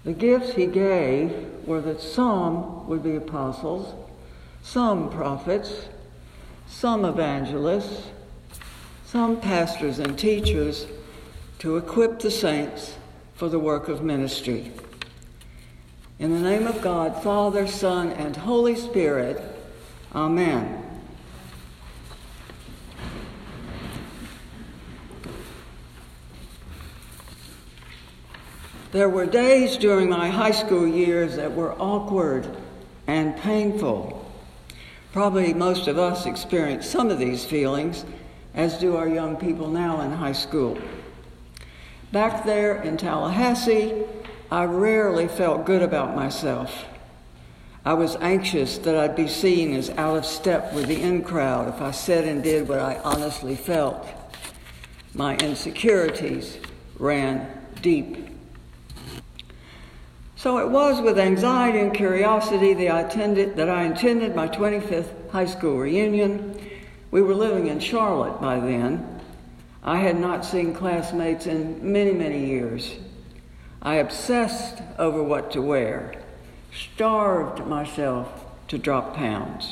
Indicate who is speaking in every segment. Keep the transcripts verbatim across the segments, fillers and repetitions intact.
Speaker 1: The gifts he gave were that some would be apostles, some prophets, some evangelists, some pastors and teachers, to equip the saints for the work of ministry. In the name of God, Father, Son, and Holy Spirit, Amen. There were days during my high school years that were awkward and painful. Probably most of us experience some of these feelings, as do our young people now in high school. Back there in Tallahassee, I rarely felt good about myself. I was anxious that I'd be seen as out of step with the in crowd if I said and did what I honestly felt. My insecurities ran deep. So it was with anxiety and curiosity that I attended, that I attended my twenty-fifth high school reunion. We were living in Charlotte by then. I had not seen classmates in many, many years. I obsessed over what to wear, starved myself to drop pounds.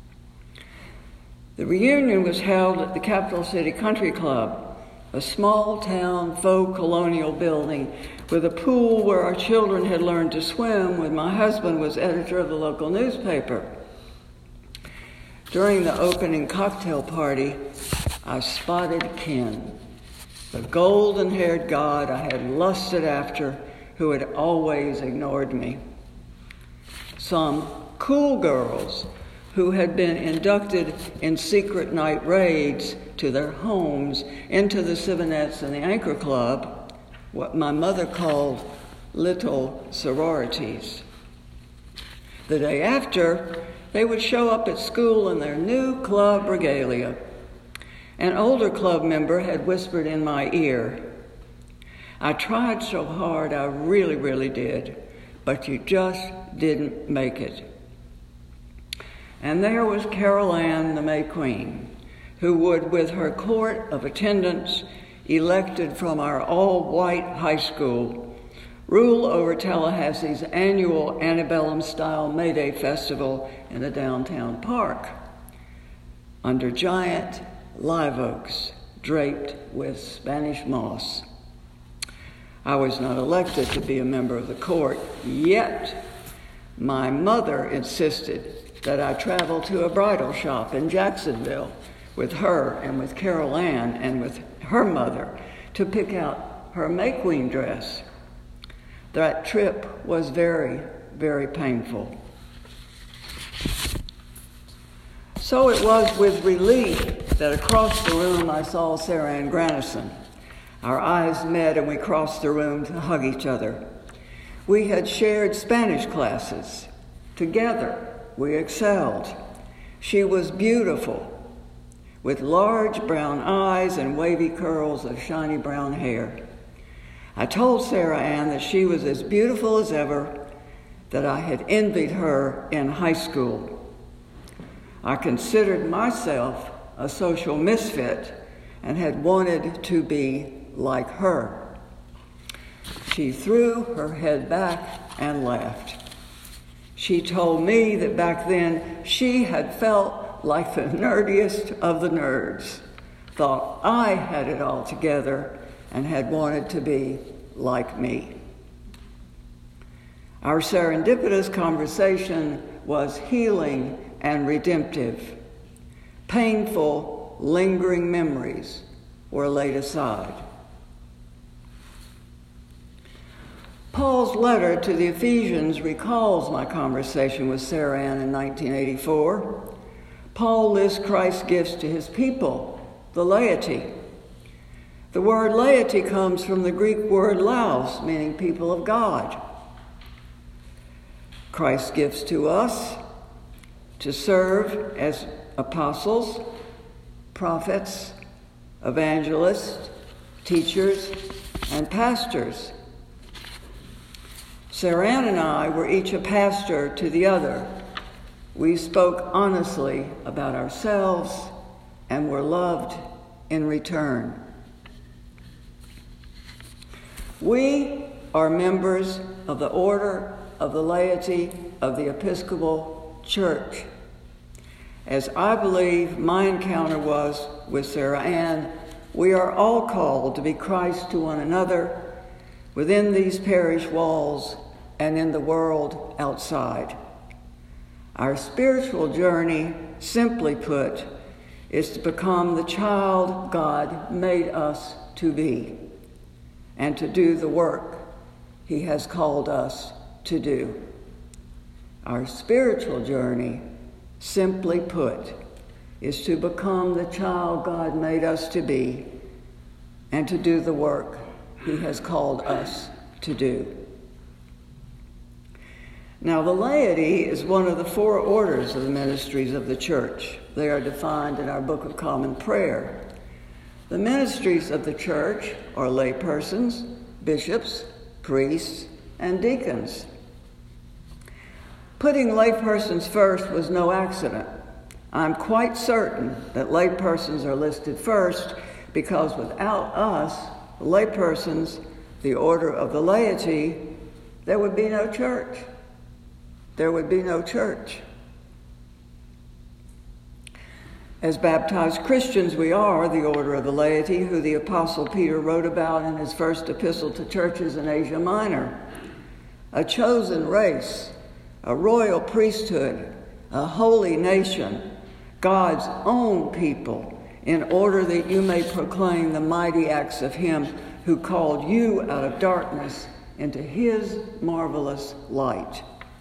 Speaker 1: The reunion was held at the Capital City Country Club, a small town faux colonial building with a pool where our children had learned to swim when my husband was editor of the local newspaper. During the opening cocktail party, I spotted Ken, the golden-haired god I had lusted after, who had always ignored me. Some cool girls who had been inducted in secret night raids to their homes into the Civinettes and the Anchor Club, what my mother called little sororities. The day after, they would show up at school in their new club regalia. An older club member had whispered in my ear, "I tried so hard, I really, really did, but you just didn't make it." And there was Carol Ann, the May Queen, who would, with her court of attendants, elected from our all-white high school, rule over Tallahassee's annual antebellum-style May Day festival in a downtown park, under giant live oaks draped with Spanish moss. I was not elected to be a member of the court, yet my mother insisted that I travel to a bridal shop in Jacksonville with her and with Carol Ann and with her mother to pick out her May Queen dress. That trip was very, very painful. So it was with relief that across the room I saw Sarah Ann Granison. Our eyes met and we crossed the room to hug each other. We had shared Spanish classes. Together, we excelled. She was beautiful, with large brown eyes and wavy curls of shiny brown hair. I told Sarah Ann that she was as beautiful as ever, that I had envied her in high school. I considered myself a social misfit and had wanted to be like her. She threw her head back and laughed. She told me that back then she had felt like the nerdiest of the nerds, thought I had it all together, and had wanted to be like me. Our serendipitous conversation was healing and redemptive. Painful, lingering memories were laid aside. Paul's letter to the Ephesians recalls my conversation with Sarah Ann in nineteen eighty-four. Paul lists Christ's gifts to his people, the laity. The word laity comes from the Greek word laos, meaning people of God. Christ's gifts to us to serve as apostles, prophets, evangelists, teachers, and pastors. Sarah Ann and I were each a pastor to the other. We spoke honestly about ourselves and were loved in return. We are members of the order of the laity of the Episcopal Church. As I believe my encounter was with Sarah Ann, we are all called to be Christ to one another within these parish walls and in the world outside. Our spiritual journey, simply put, is to become the child God made us to be and to do the work He has called us to do. Our spiritual journey, simply put, is to become the child God made us to be and to do the work He has called us to do. Now, the laity is one of the four orders of the ministries of the church. They are defined in our Book of Common Prayer. The ministries of the church are laypersons, bishops, priests, and deacons. Putting laypersons first was no accident. I'm quite certain that laypersons are listed first because without us, laypersons, the order of the laity, there would be no church. There would be no church. As baptized Christians, we are the order of the laity, who the Apostle Peter wrote about in his first epistle to churches in Asia Minor. A chosen race, a royal priesthood, a holy nation, God's own people, in order that you may proclaim the mighty acts of Him who called you out of darkness into His marvelous light.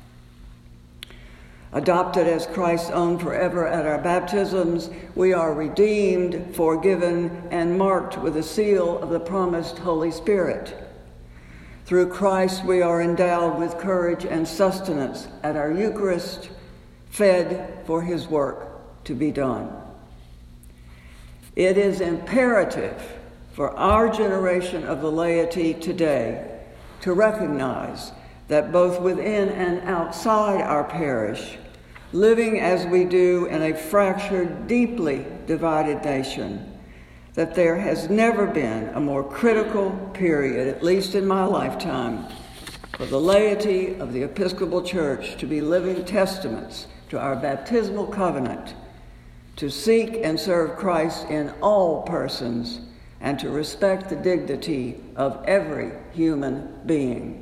Speaker 1: Adopted as Christ's own forever at our baptisms, we are redeemed, forgiven, and marked with the seal of the promised Holy Spirit. Through Christ, we are endowed with courage and sustenance at our Eucharist, fed for His work to be done. It is imperative for our generation of the laity today to recognize that both within and outside our parish, living as we do in a fractured, deeply divided nation, that there has never been a more critical period, at least in my lifetime, for the laity of the Episcopal Church to be living testaments to our baptismal covenant, to seek and serve Christ in all persons, and to respect the dignity of every human being.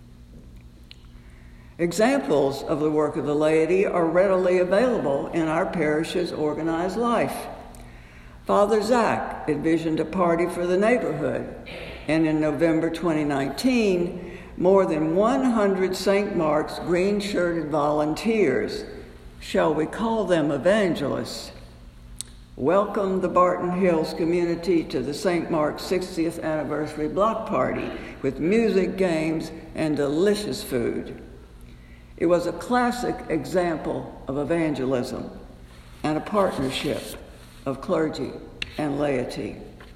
Speaker 1: Examples of the work of the laity are readily available in our parish's organized life. Father Zach envisioned a party for the neighborhood, and in November twenty nineteen, more than one hundred Saint Mark's green-shirted volunteers, shall we call them evangelists, welcomed the Barton Hills community to the Saint Mark's sixtieth anniversary block party with music, games, and delicious food. It was a classic example of evangelism and a partnership of clergy and laity.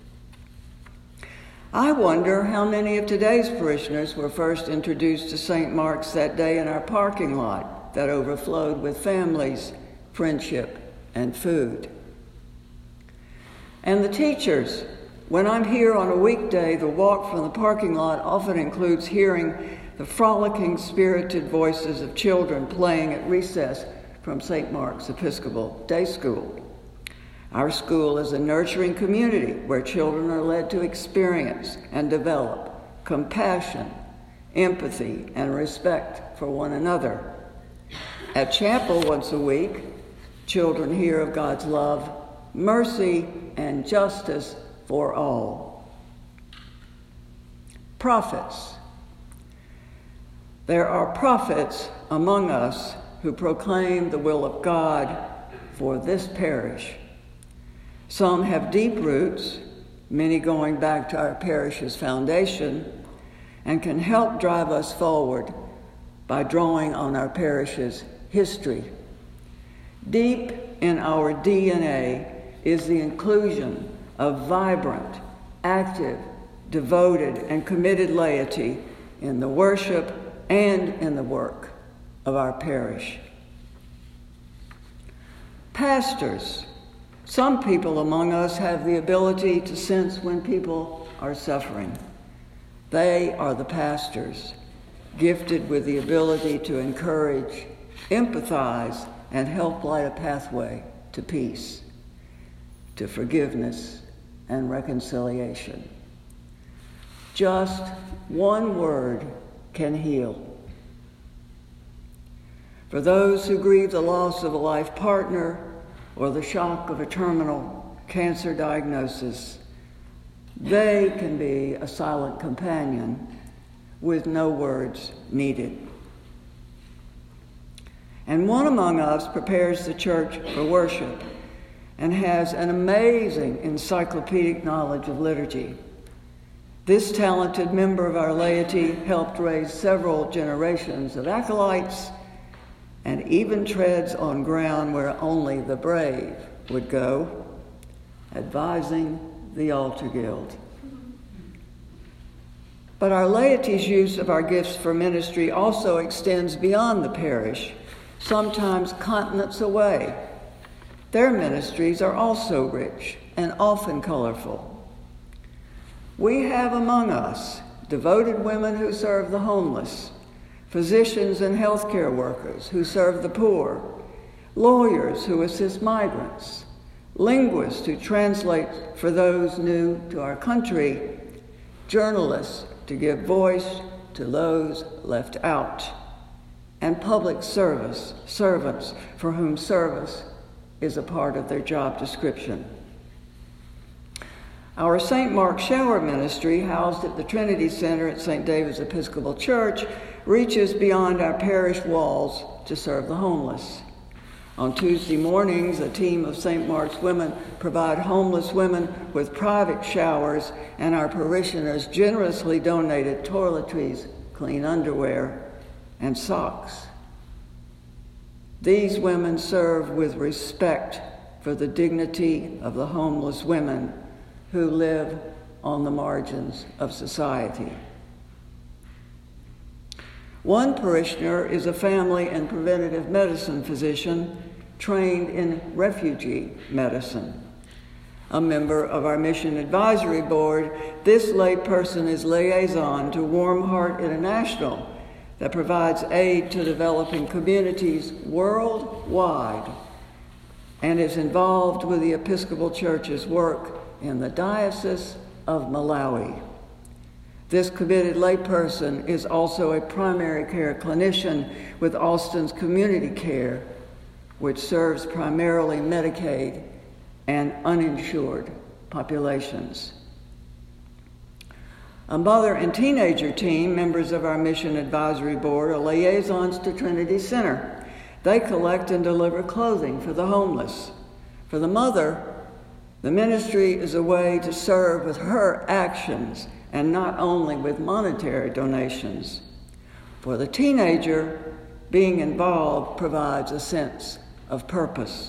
Speaker 1: I wonder how many of today's parishioners were first introduced to Saint Mark's that day in our parking lot that overflowed with families, friendship, and food. And the teachers. When I'm here on a weekday, the walk from the parking lot often includes hearing the frolicking, spirited voices of children playing at recess from Saint Mark's Episcopal Day School. Our school is a nurturing community where children are led to experience and develop compassion, empathy, and respect for one another. At chapel once a week, children hear of God's love, mercy, and justice for all. Prophets. There are prophets among us who proclaim the will of God for this parish. Some have deep roots, many going back to our parish's foundation, and can help drive us forward by drawing on our parish's history. Deep in our D N A is the inclusion of vibrant, active, devoted, and committed laity in the worship and in the work of our parish. Pastors. Some people among us have the ability to sense when people are suffering. They are the pastors, gifted with the ability to encourage, empathize, and help light a pathway to peace, to forgiveness and reconciliation. Just one word can heal. For those who grieve the loss of a life partner or the shock of a terminal cancer diagnosis, they can be a silent companion with no words needed. And one among us prepares the church for worship and has an amazing encyclopedic knowledge of liturgy. This talented member of our laity helped raise several generations of acolytes and even treads on ground where only the brave would go, advising the Altar Guild. But our laity's use of our gifts for ministry also extends beyond the parish, sometimes continents away. Their ministries are also rich and often colorful. We have among us devoted women who serve the homeless, physicians and healthcare workers who serve the poor, lawyers who assist migrants, linguists who translate for those new to our country, journalists to give voice to those left out, and public service servants for whom service is a part of their job description. Our Saint Mark Shower Ministry, housed at the Trinity Center at Saint David's Episcopal Church, reaches beyond our parish walls to serve the homeless. On Tuesday mornings, a team of Saint Mark's women provide homeless women with private showers, and our parishioners generously donated toiletries, clean underwear, and socks. These women serve with respect for the dignity of the homeless women who live on the margins of society. One parishioner is a family and preventative medicine physician trained in refugee medicine. A member of our Mission Advisory Board, this layperson is liaison to Warm Heart International that provides aid to developing communities worldwide and is involved with the Episcopal Church's work in the Diocese of Malawi. This committed layperson is also a primary care clinician with Austin's Community Care, which serves primarily Medicaid and uninsured populations. A mother and teenager team, members of our Mission Advisory Board, are liaisons to Trinity Center. They collect and deliver clothing for the homeless. For the mother, the ministry is a way to serve with her actions and not only with monetary donations. For the teenager, being involved provides a sense of purpose.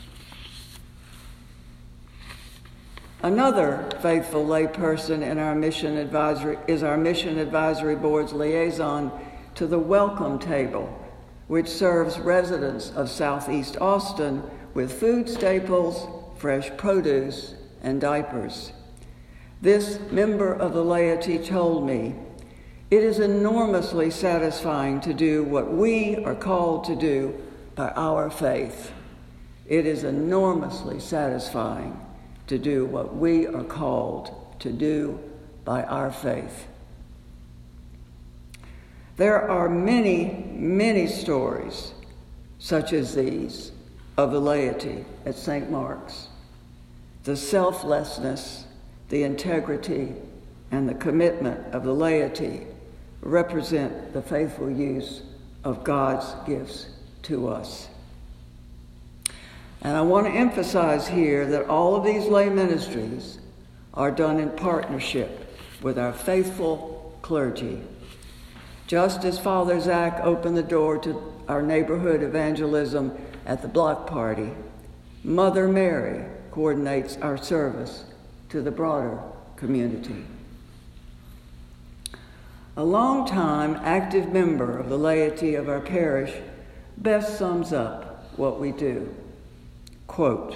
Speaker 1: Another faithful layperson in our mission advisory is our Mission Advisory Board's liaison to the Welcome Table, which serves residents of Southeast Austin with food staples, fresh produce, and diapers. This member of the laity told me, "It is enormously satisfying to do what we are called to do by our faith. It is enormously satisfying to do what we are called to do by our faith." There are many, many stories such as these of the laity at Saint Mark's. The selflessness, the integrity, and the commitment of the laity represent the faithful use of God's gifts to us. And I want to emphasize here that all of these lay ministries are done in partnership with our faithful clergy. Just as Father Zach opened the door to our neighborhood evangelism at the block party, Mother Mary coordinates our service to the broader community. A long-time active member of the laity of our parish best sums up what we do. Quote,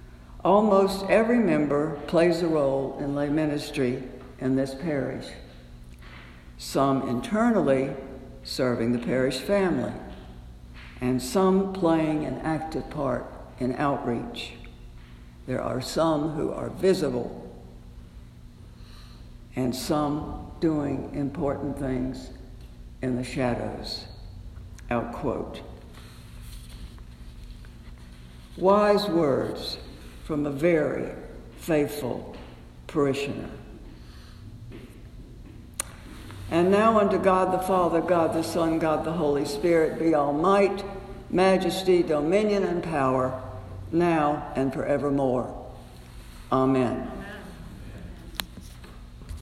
Speaker 1: "Almost every member plays a role in lay ministry in this parish. some internally serving the parish family, and some playing an active part in outreach. There are some who are visible, and some doing important things in the shadows. Out quote. Wise words from a very faithful parishioner. And now unto God the Father, God the Son, God the Holy Spirit be all might, majesty, dominion, and power, now and forevermore. Amen.